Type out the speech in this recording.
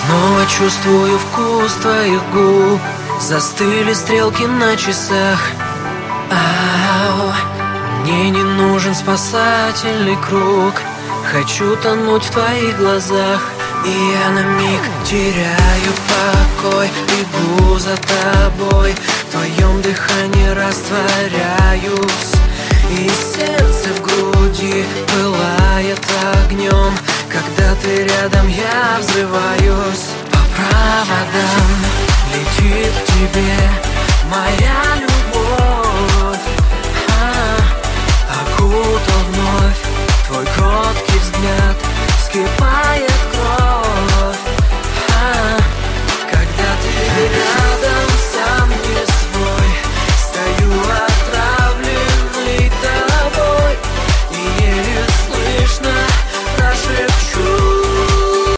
Снова чувствую вкус твоих губ. Застыли стрелки на часах. Ау, мне не нужен спасательный круг. Хочу тонуть в твоих глазах. И я на миг теряю покой. Бегу за тобой, в твоем дыхании растворяюсь. И сердце в груди пылает огнем. Когда ты рядом, я взрываюсь. По проводам летит к тебе моя любовь. Окутал вновь твой кроткий взгляд. Вскипает